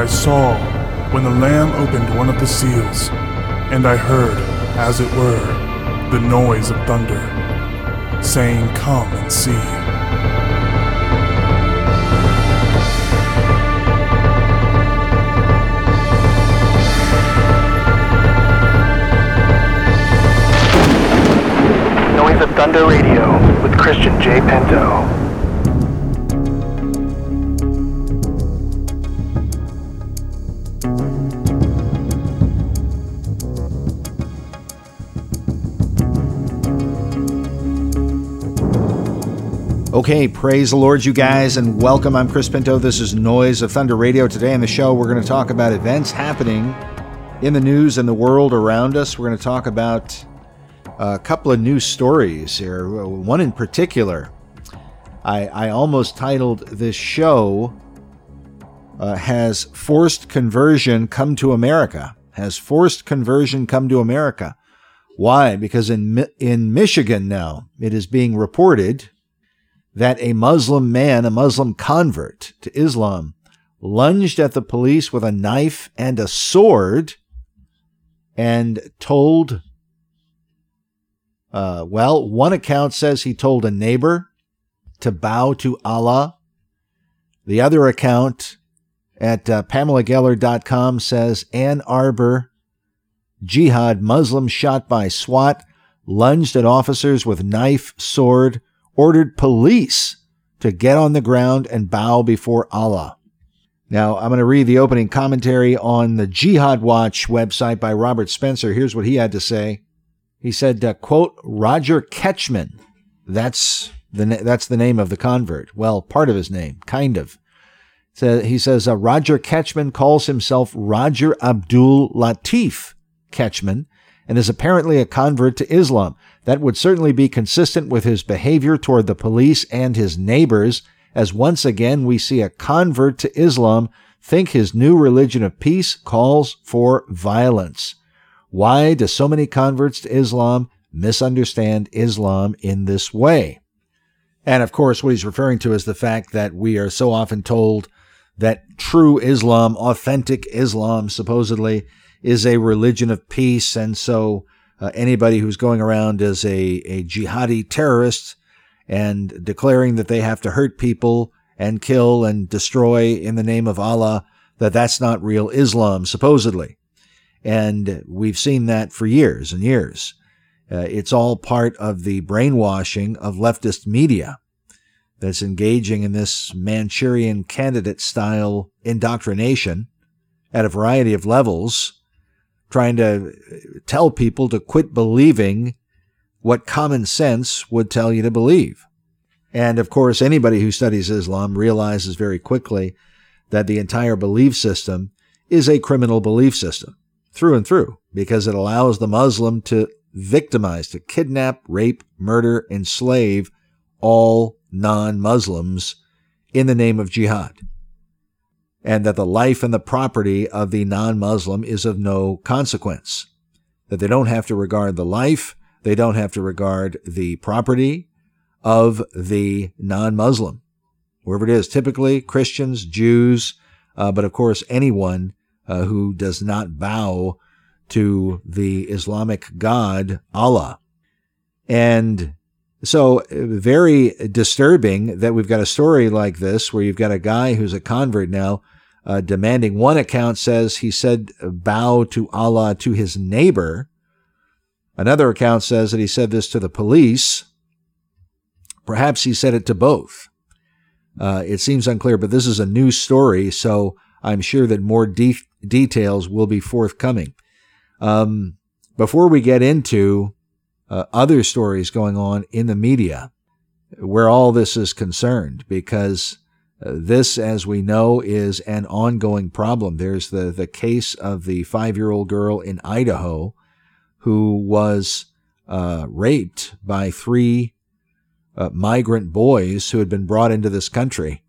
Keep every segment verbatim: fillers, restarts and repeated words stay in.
I saw when the Lamb opened one of the seals, and I heard, as it were, the noise of thunder, saying, "Come and see." Noise of Thunder Radio with Christian J. Pinto. Okay, praise the Lord, you guys, and welcome. I'm Chris Pinto. This is Noise of Thunder Radio. Today on the show, we're going to talk about events happening in the news and the world around us. We're going to talk about a couple of news stories here. One in particular, I, I almost titled this show, uh, Has Forced Conversion Come to America? Has Forced Conversion Come to America? Why? Because in in Michigan now, it is being reported that a Muslim man, a Muslim convert to Islam, lunged at the police with a knife and a sword and told, uh, well, one account says he told a neighbor to bow to Allah. The other account at uh, Pamela Geller dot com says Ann Arbor jihad Muslim shot by SWAT, lunged at officers with knife, sword, ordered police to get on the ground and bow before Allah. Now, I'm going to read the opening commentary on the Jihad Watch website by Robert Spencer. Here's what he had to say. He said, uh, quote, Roger Ketchman. That's the na- that's the name of the convert. Well, part of his name, kind of. So he says, uh, Roger Ketchman calls himself Roger Abdul Latif Ketchman and is apparently a convert to Islam. That would certainly be consistent with his behavior toward the police and his neighbors, as once again we see a convert to Islam think his new religion of peace calls for violence. Why do so many converts to Islam misunderstand Islam in this way? And of course, what he's referring to is the fact that we are so often told that true Islam, authentic Islam, supposedly, is a religion of peace, and so Uh, anybody who's going around as a, a jihadi terrorist and declaring that they have to hurt people and kill and destroy in the name of Allah, that that's not real Islam, supposedly. And we've seen that for years and years. Uh, it's all part of the brainwashing of leftist media that's engaging in this Manchurian candidate-style indoctrination at a variety of levels, trying to tell people to quit believing what common sense would tell you to believe. And of course, anybody who studies Islam realizes very quickly that the entire belief system is a criminal belief system, through and through, because it allows the Muslim to victimize, to kidnap, rape, murder, enslave all non-Muslims in the name of jihad. And that the life and the property of the non-Muslim is of no consequence. That they don't have to regard the life, they don't have to regard the property of the non-Muslim, wherever it is, typically Christians, Jews, uh, but of course anyone uh, who does not bow to the Islamic God, Allah. And so very disturbing that we've got a story like this where you've got a guy who's a convert now uh, demanding. One account says he said bow to Allah to his neighbor. Another account says that he said this to the police. Perhaps he said it to both. Uh, it seems unclear, but this is a news story, so I'm sure that more de- details will be forthcoming. Um, before we get into uh, other stories going on in the media where all this is concerned, because uh, this, as we know, is an ongoing problem. There's the, the case of the five-year-old girl in Idaho who was uh, raped by three uh, migrant boys who had been brought into this country.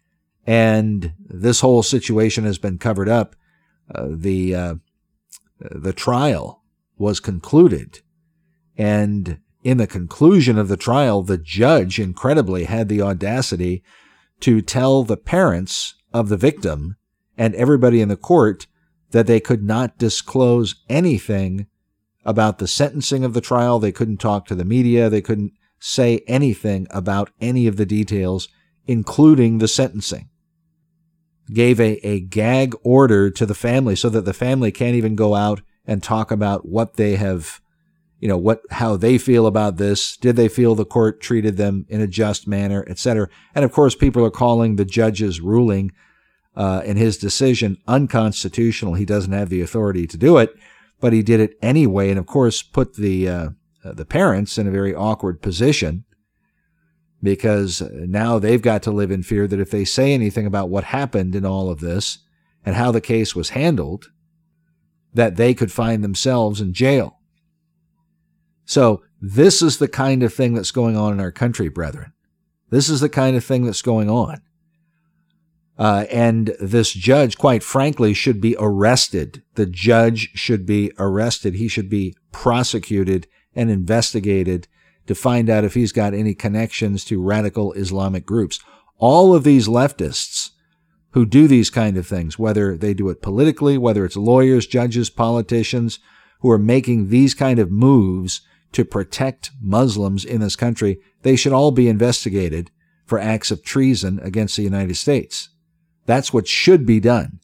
And this whole situation has been covered up. Uh, the uh, the trial was concluded. And in the conclusion of the trial, the judge, incredibly, had the audacity to tell the parents of the victim and everybody in the court that they could not disclose anything about the sentencing of the trial. They couldn't talk to the media. They couldn't say anything about any of the details, including the sentencing. Gave a, a gag order to the family so that the family can't even go out and talk about what they have, you know, what, how they feel about this. Did they feel the court treated them in a just manner, et cetera? And of course, people are calling the judge's ruling uh, and his decision unconstitutional. He doesn't have the authority to do it, but he did it anyway. And of course, put the, uh, the parents in a very awkward position, because now they've got to live in fear that if they say anything about what happened in all of this and how the case was handled, that they could find themselves in jail. So this is the kind of thing that's going on in our country, brethren. This is the kind of thing that's going on. Uh, and this judge, quite frankly, should be arrested. The judge should be arrested. He should be prosecuted and investigated to find out if he's got any connections to radical Islamic groups. All of these leftists who do these kind of things, whether they do it politically, whether it's lawyers, judges, politicians, who are making these kind of moves to protect Muslims in this country, they should all be investigated for acts of treason against the United States. That's what should be done.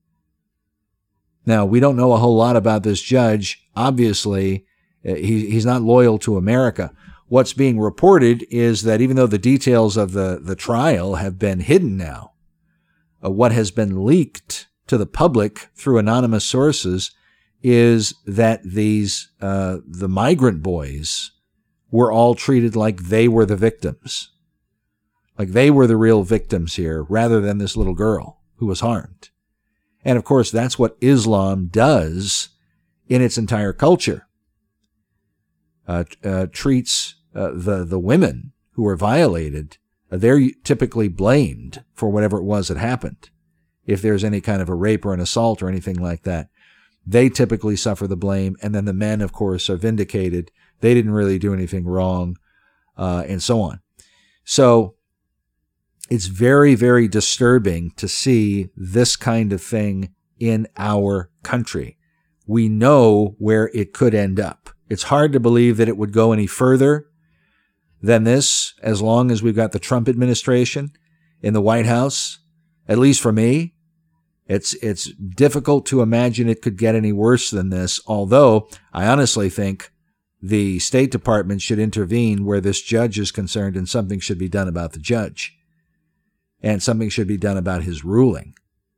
Now, we don't know a whole lot about this judge. Obviously, he, he's not loyal to America. What's being reported is that even though the details of the, the trial have been hidden now, uh, what has been leaked to the public through anonymous sources is that these, uh, the migrant boys were all treated like they were the victims. Like they were the real victims here, rather than this little girl who was harmed. And of course, that's what Islam does in its entire culture. Uh, uh, treats uh, the, the women who are violated, uh, they're typically blamed for whatever it was that happened. If there's any kind of a rape or an assault or anything like that, they typically suffer the blame. And then the men, of course, are vindicated. They didn't really do anything wrong, uh, and so on. So it's very, very disturbing to see this kind of thing in our country. We know where it could end up. It's hard to believe that it would go any further than this, as long as we've got the Trump administration in the White House. At least for me, it's it's difficult to imagine it could get any worse than this, although I honestly think the State Department should intervene where this judge is concerned, and something should be done about the judge. And something should be done about his ruling.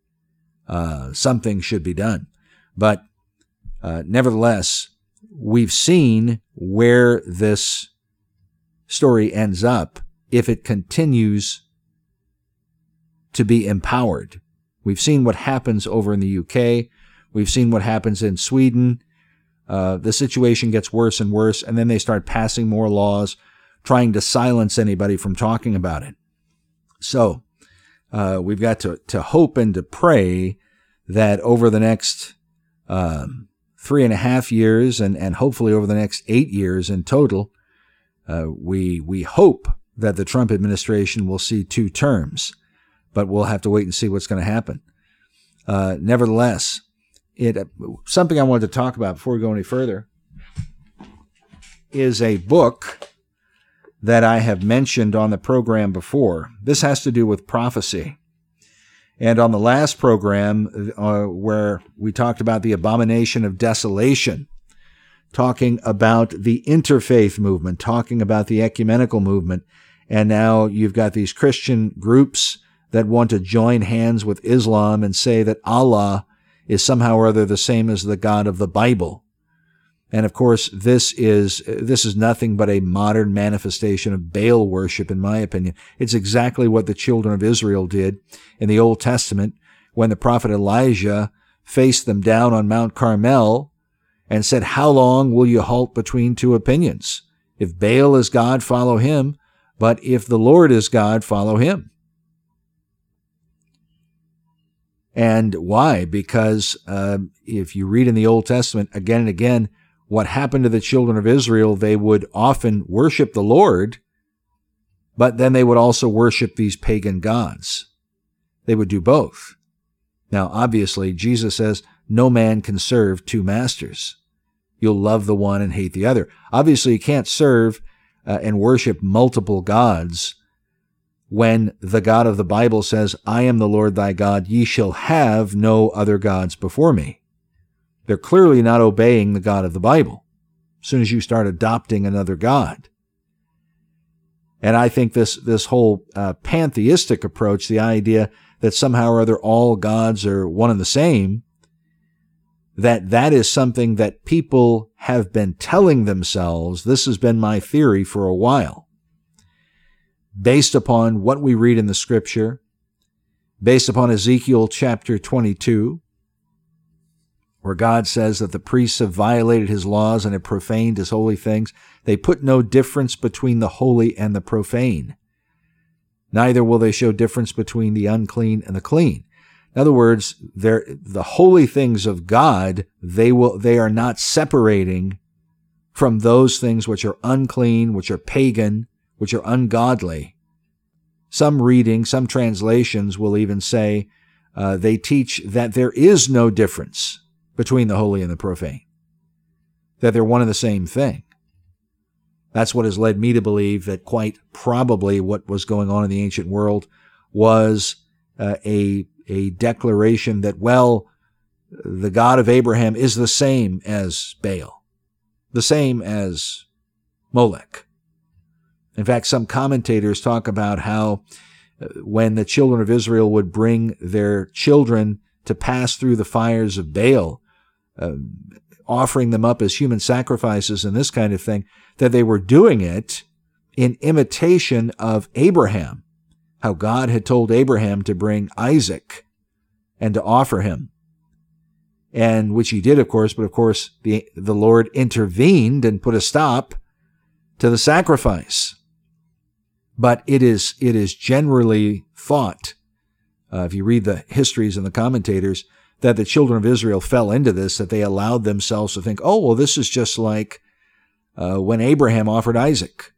Uh, something should be done. But uh, nevertheless, we've seen where this story ends up if it continues to be empowered. We've seen what happens over in the U K. We've seen what happens in Sweden. Uh, the situation gets worse and worse, and then they start passing more laws trying to silence anybody from talking about it. So uh, we've got to, to hope and to pray that over the next um, three and a half years and, and hopefully over the next eight years in total, uh, we we hope that the Trump administration will see two terms, but we'll have to wait and see what's going to happen. Uh, nevertheless, it something I wanted to talk about before we go any further is a book that I have mentioned on the program before. This has to do with prophecy. And on the last program, uh, where we talked about the abomination of desolation, talking about the interfaith movement, talking about the ecumenical movement, and now you've got these Christian groups that want to join hands with Islam and say that Allah is somehow or other the same as the God of the Bible. And of course, this is this is nothing but a modern manifestation of Baal worship, in my opinion. It's exactly what the children of Israel did in the Old Testament when the prophet Elijah faced them down on Mount Carmel and said, "How long will you halt between two opinions? If Baal is God, follow him, but if the Lord is God, follow him." And why? Because uh, if you read in the Old Testament again and again, what happened to the children of Israel, they would often worship the Lord, but then they would also worship these pagan gods. They would do both. Now, obviously, Jesus says no man can serve two masters. You'll love the one and hate the other. Obviously, you can't serve uh, and worship multiple gods when the God of the Bible says, I am the Lord thy God, ye shall have no other gods before me. They're clearly not obeying the God of the Bible as soon as you start adopting another God. And I think this, this whole uh, pantheistic approach, the idea that somehow or other all gods are one and the same, that that is something that people have been telling themselves. This has been my theory for a while. Based upon what we read in the scripture, based upon Ezekiel chapter twenty-two, where God says that the priests have violated his laws and have profaned his holy things. They put no difference between the holy and the profane. Neither will they show difference between the unclean and the clean. In other words, the holy things of God, they will, they are not separating from those things which are unclean, which are pagan, which are ungodly. Some reading, some translations will even say uh, they teach that there is no difference between the holy and the profane, that they're one and the same thing. That's what has led me to believe that quite probably what was going on in the ancient world was uh, a, a declaration that, well, the God of Abraham is the same as Baal, the same as Molech. In fact, some commentators talk about how uh, when the children of Israel would bring their children to pass through the fires of Baal, uh, offering them up as human sacrifices and this kind of thing, that they were doing it in imitation of Abraham, how God had told Abraham to bring Isaac and to offer him. And which he did, of course, but of course the, the Lord intervened and put a stop to the sacrifice. But it is, it is generally thought, uh, if you read the histories and the commentators, that the children of Israel fell into this, that they allowed themselves to think, oh, well, this is just like uh, when Abraham offered Isaac.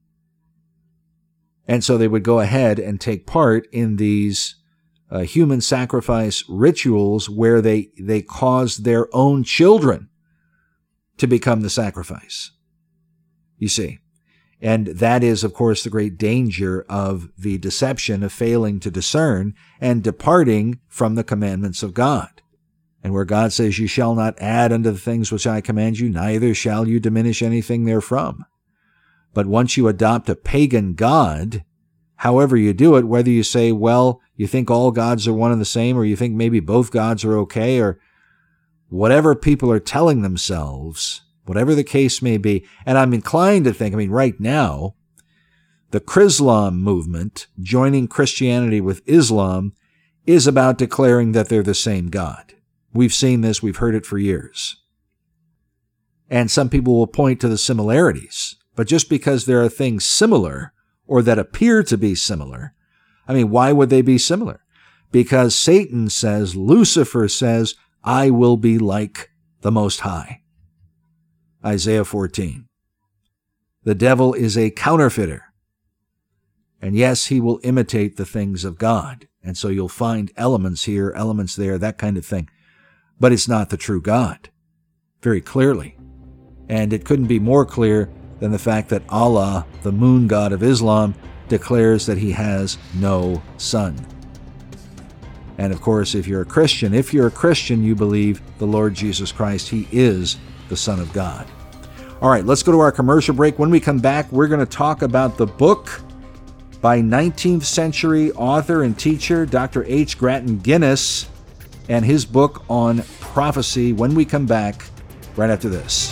And so they would go ahead and take part in these uh, human sacrifice rituals where they, they caused their own children to become the sacrifice. You see. And that is, of course, the great danger of the deception of failing to discern and departing from the commandments of God. And where God says, you shall not add unto the things which I command you, neither shall you diminish anything therefrom. But once you adopt a pagan god, however you do it, whether you say, well, you think all gods are one and the same, or you think maybe both gods are okay, or whatever people are telling themselves, whatever the case may be. And I'm inclined to think, I mean, right now, the Chrislam movement, joining Christianity with Islam, is about declaring that they're the same God. We've seen this, we've heard it for years. And some people will point to the similarities, but just because there are things similar or that appear to be similar, I mean, why would they be similar? Because Satan says, Lucifer says, I will be like the Most High. Isaiah fourteen. The devil is a counterfeiter. And yes, he will imitate the things of God. And so you'll find elements here, elements there, that kind of thing. But it's not the true God, very clearly. And it couldn't be more clear than the fact that Allah, the moon god of Islam, declares that he has no son. And of course, if you're a Christian, if you're a Christian, you believe the Lord Jesus Christ, he is the Son of God. All right, let's go to our commercial break. When we come back, we're going to talk about the book by nineteenth century author and teacher Doctor H. Grattan Guinness and his book on prophecy when we come back right after this.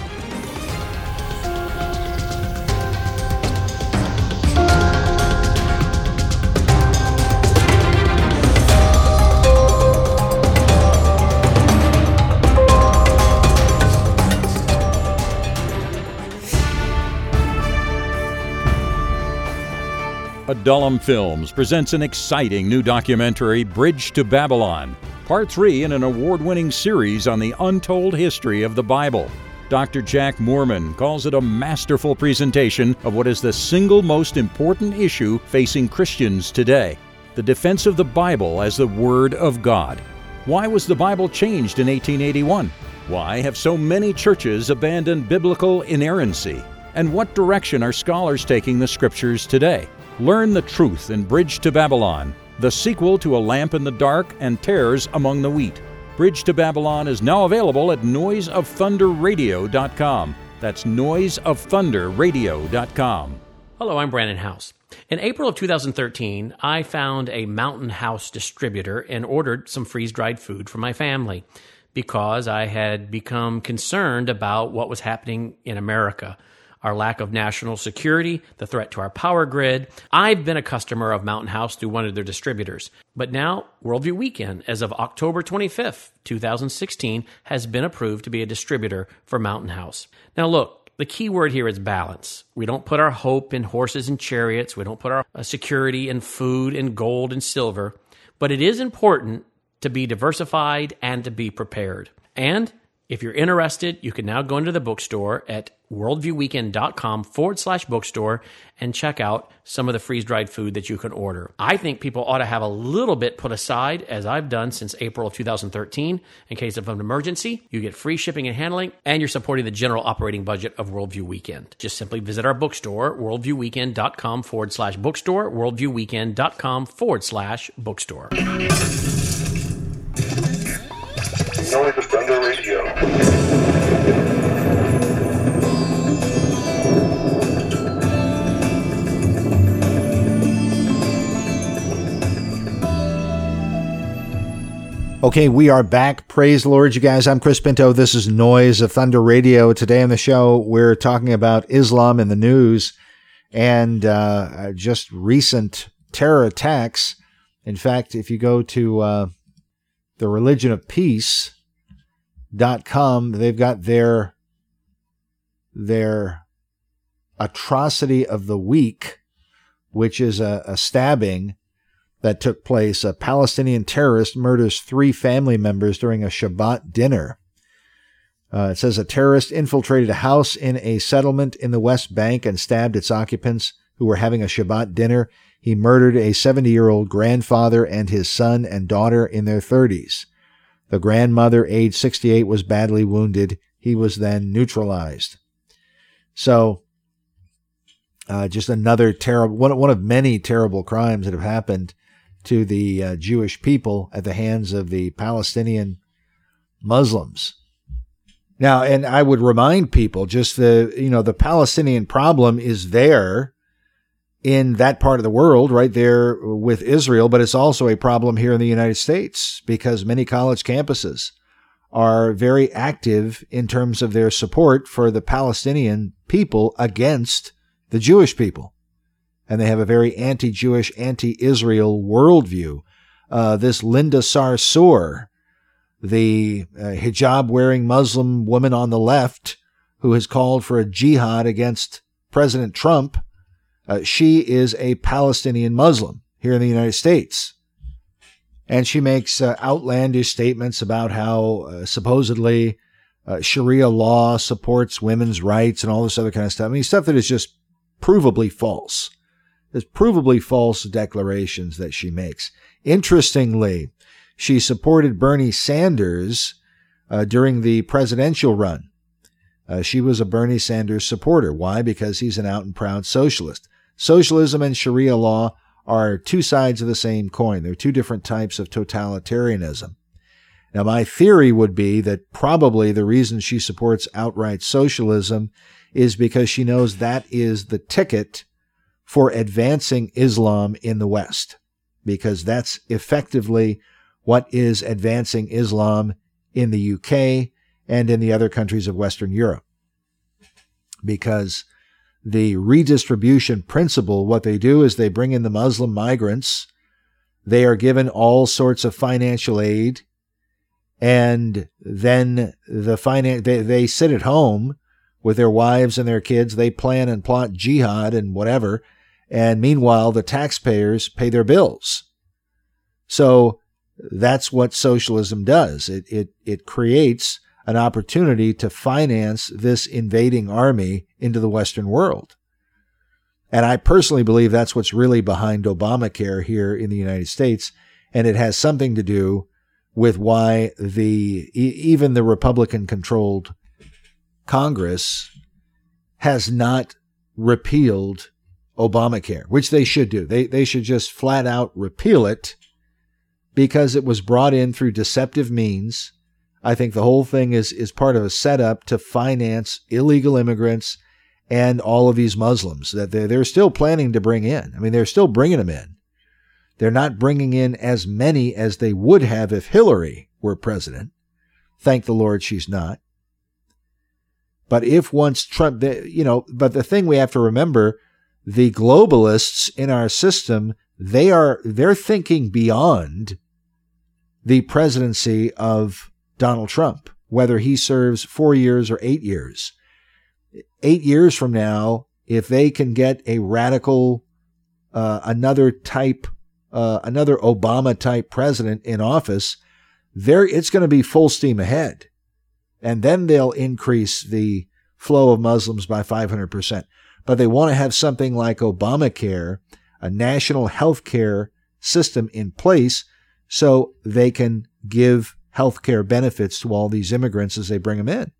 Adullam Films presents an exciting new documentary, Bridge to Babylon, part three in an award-winning series on the untold history of the Bible. Doctor Jack Moorman calls it a masterful presentation of what is the single most important issue facing Christians today. the defense of the Bible as the Word of God. Why was the Bible changed in eighteen eighty-one? Why have so many churches abandoned biblical inerrancy? And what direction are scholars taking the Scriptures today? Learn the truth in Bridge to Babylon, the sequel to A Lamp in the Dark and Tares Among the Wheat. Bridge to Babylon is now available at noise of thunder radio dot com. That's noise of thunder radio dot com. Hello, I'm Brandon House. In April of two thousand thirteen, I found a Mountain House distributor and ordered some freeze-dried food for my family because I had become concerned about what was happening in America. Our lack of national security, the threat to our power grid. I've been a customer of Mountain House through one of their distributors. But now, Worldview Weekend, as of October twenty-fifth, two thousand sixteen, has been approved to be a distributor for Mountain House. Now look, the key word here is balance. We don't put our hope in horses and chariots. We don't put our security in food and gold and silver. But it is important to be diversified and to be prepared. And if you're interested, you can now go into the bookstore at worldviewweekend.com forward slash bookstore and check out some of the freeze-dried food that you can order. I think people ought to have a little bit put aside, as I've done since April of two thousand thirteen. In case of an emergency, you get free shipping and handling, and you're supporting the general operating budget of Worldview Weekend. Just simply visit our bookstore, worldviewweekend.com forward slash bookstore, worldviewweekend.com forward slash bookstore. Noise of Thunder Radio. Okay, we are back. Praise the Lord, you guys. I'm Chris Pinto. This is Noise of Thunder Radio. Today on the show, we're talking about Islam in the news and uh, just recent terror attacks. In fact, if you go to uh, the Religion of Peace dot com, they've got their their atrocity of the week, which is a, a stabbing that took place. A Palestinian terrorist murders three family members during a Shabbat dinner. Uh, it says a terrorist infiltrated a house in a settlement in the West Bank and stabbed its occupants who were having a Shabbat dinner. He murdered a seventy-year-old grandfather and his son and daughter in their thirties. The grandmother, age sixty-eight, was badly wounded. He was then neutralized. So, uh, just another terrible, one, one of many terrible crimes that have happened to the uh, Jewish people at the hands of the Palestinian Muslims. Now, and I would remind people, just the, you know, the Palestinian problem is there in that part of the world, right there with Israel, but it's also a problem here in the United States because many college campuses are very active in terms of their support for the Palestinian people against the Jewish people. And they have a very anti-Jewish, anti-Israel worldview. Uh, this Linda Sarsour, the uh, hijab-wearing Muslim woman on the left who has called for a jihad against President Trump, Uh, she is a Palestinian Muslim here in the United States. And she makes uh, outlandish statements about how uh, supposedly uh, Sharia law supports women's rights and all this other kind of stuff. I mean, stuff that is just provably false. There's provably false declarations that she makes. Interestingly, she supported Bernie Sanders uh, during the presidential run. Uh, she was a Bernie Sanders supporter. Why? Because he's an out and proud socialist. Socialism and Sharia law are two sides of the same coin. They're two different types of totalitarianism. Now, my theory would be that probably the reason she supports outright socialism is because she knows that is the ticket for advancing Islam in the West, because that's effectively what is advancing Islam in the U K and in the other countries of Western Europe. Because the redistribution principle, what they do is they bring in the Muslim migrants. They are given all sorts of financial aid. And then the finan- they, they sit at home with their wives and their kids. They plan and plot jihad and whatever. And meanwhile, the taxpayers pay their bills. So that's what socialism does. It, it, it creates an opportunity to finance this invading army into the Western world. And I personally believe that's what's really behind Obamacare here in the United States. And it has something to do with why the even the Republican-controlled Congress has not repealed Obamacare, which they should do. They they should just flat out repeal it because it was brought in through deceptive means. I think the whole thing is is part of a setup to finance illegal immigrants and all of these Muslims that they're, they're still planning to bring in. I mean, they're still bringing them in. They're not bringing in as many as they would have if Hillary were president. Thank the Lord she's not. But if once Trump, you know, but the thing we have to remember, the globalists in our system, they are, they're thinking beyond the presidency of Donald Trump, whether he serves four years or eight years. Eight years from now, if they can get a radical, uh, another type, uh, another Obama-type president in office, there it's going to be full steam ahead. And then they'll increase the flow of Muslims by five hundred percent. But they want to have something like Obamacare, a national health care system in place so they can give health care benefits to all these immigrants as they bring them in.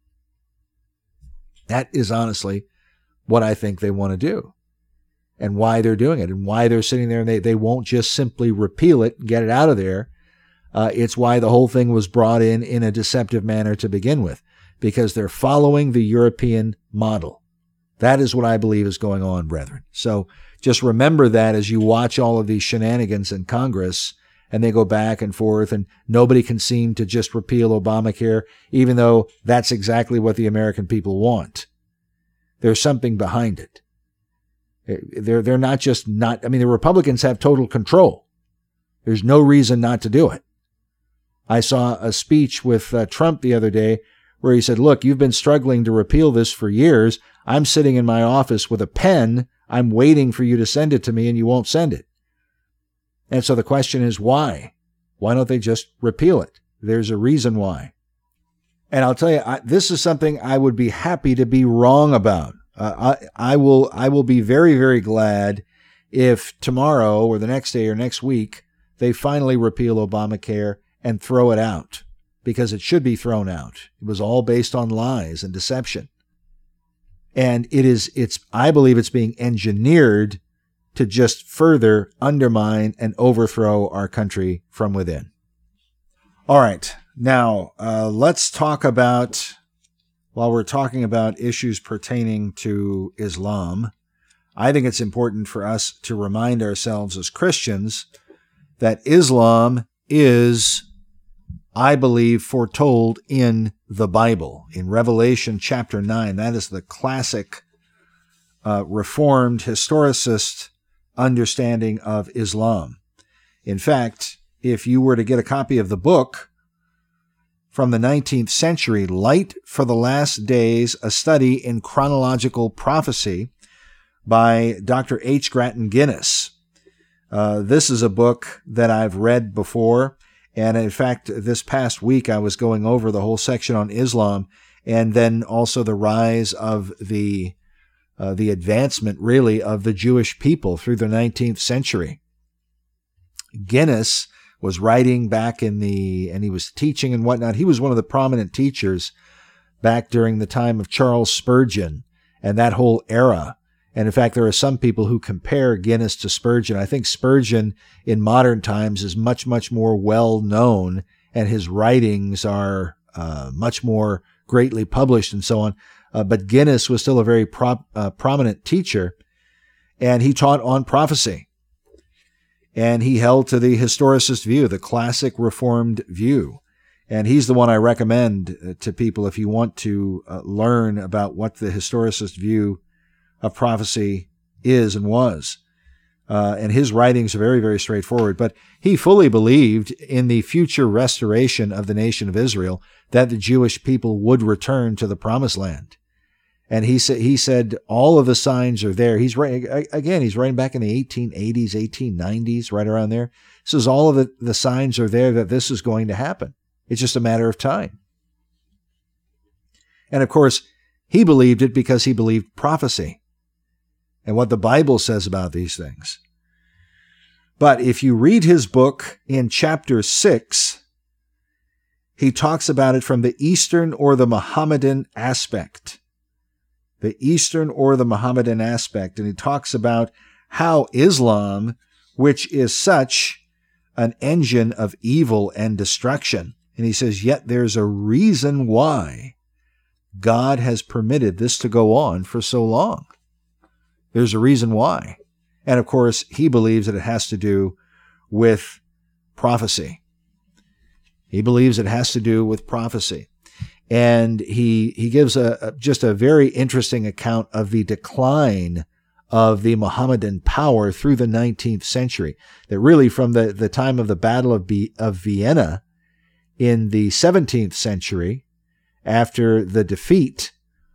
That is honestly what I think they want to do and why they're doing it and why they're sitting there and they, they won't just simply repeal it and get it out of there. Uh, it's why the whole thing was brought in in a deceptive manner to begin with, because they're following the European model. That is what I believe is going on, brethren. So just remember that as you watch all of these shenanigans in Congress and they go back and forth and nobody can seem to just repeal Obamacare, even though that's exactly what the American people want. There's something behind it. They're, they're not just not, I mean, the Republicans have total control. There's no reason not to do it. I saw a speech with uh, Trump the other day where he said, look, you've been struggling to repeal this for years. I'm sitting in my office with a pen. I'm waiting for you to send it to me and you won't send it. And so the question is, why? Why don't they just repeal it? There's a reason why. And I'll tell you, I, this is something I would be happy to be wrong about. Uh, I, I will I will be very, very glad if tomorrow or the next day or next week, they finally repeal Obamacare and throw it out, because it should be thrown out. It was all based on lies and deception. And it is, it's, I believe it's being engineered to just further undermine and overthrow our country from within. All right. Now, uh, let's talk about, while we're talking about issues pertaining to Islam, I think it's important for us to remind ourselves as Christians that Islam is, I believe, foretold in the Bible. In Revelation chapter nine, that is the classic uh, Reformed historicist understanding of Islam. In fact, if you were to get a copy of the book from the nineteenth century, Light for the Last Days, A Study in Chronological Prophecy by Doctor H. Grattan Guinness. Uh, this is a book that I've read before. And in fact, this past week, I was going over the whole section on Islam and then also the rise of the uh, the advancement, really, of the Jewish people through the nineteenth century. Guinness was writing back in the, and he was teaching and whatnot. He was one of the prominent teachers back during the time of Charles Spurgeon and that whole era. And in fact, there are some people who compare Guinness to Spurgeon. I think Spurgeon in modern times is much, much more well known, and his writings are uh, much more greatly published and so on. Uh, but Guinness was still a very pro- uh, prominent teacher, and he taught on prophecy. And he held to the historicist view, the classic Reformed view. And he's the one I recommend to people if you want to uh, learn about what the historicist view of prophecy is and was. Uh, and his writings are very, very straightforward. But he fully believed in the future restoration of the nation of Israel, that the Jewish people would return to the promised land. And he said, he said all of the signs are there. He's writing, again, he's writing back in the eighteen eighties, eighteen nineties, right around there. He says all of the, the signs are there that this is going to happen. It's just a matter of time. And of course, he believed it because he believed prophecy. and what the Bible says about these things. But if you read his book in chapter six, he talks about it from the Eastern or the Mohammedan aspect. The Eastern or the Mohammedan aspect. And he talks about how Islam, which is such an engine of evil and destruction, and he says, yet there's a reason why God has permitted this to go on for so long. There's a reason why. And of course, he believes that it has to do with prophecy. He believes it has to do with prophecy. And he he gives a, a just a very interesting account of the decline of the Mohammedan power through the nineteenth century. That really from the, the time of the Battle of, B, of Vienna in the seventeenth century, after the defeat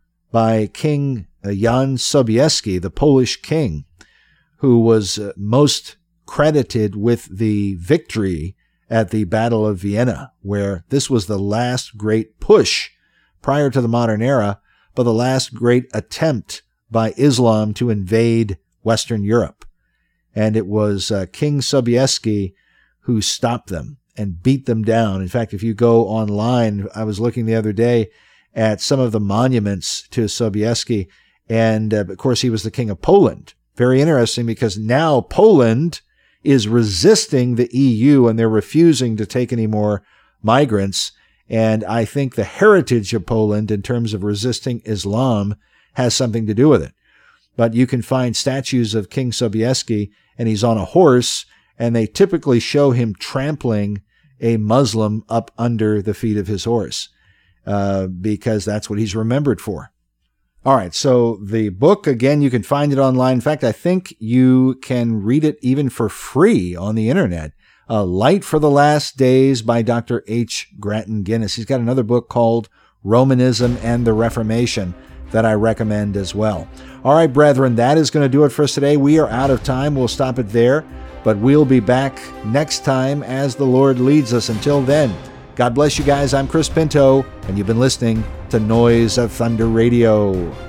by King Jan Sobieski, the Polish king, who was most credited with the victory at the Battle of Vienna, where this was the last great push prior to the modern era, but the last great attempt by Islam to invade Western Europe. And it was uh, King Sobieski who stopped them and beat them down. In fact, if you go online, I was looking the other day at some of the monuments to Sobieski, and uh, of course he was the king of Poland. Very interesting, because now Poland is resisting the E U and they're refusing to take any more migrants. And I think the heritage of Poland in terms of resisting Islam has something to do with it. But you can find statues of King Sobieski, and he's on a horse, and they typically show him trampling a Muslim up under the feet of his horse, uh, because that's what he's remembered for. All right, so the book, again, you can find it online. In fact, I think you can read it even for free on the internet. Uh, Light for the Last Days by Doctor H. Grattan Guinness. He's got another book called Romanism and the Reformation that I recommend as well. All right, brethren, that is going to do it for us today. We are out of time. We'll stop it there, but we'll be back next time as the Lord leads us. Until then, God bless you guys. I'm Chris Pinto, and you've been listening to Noise of Thunder Radio.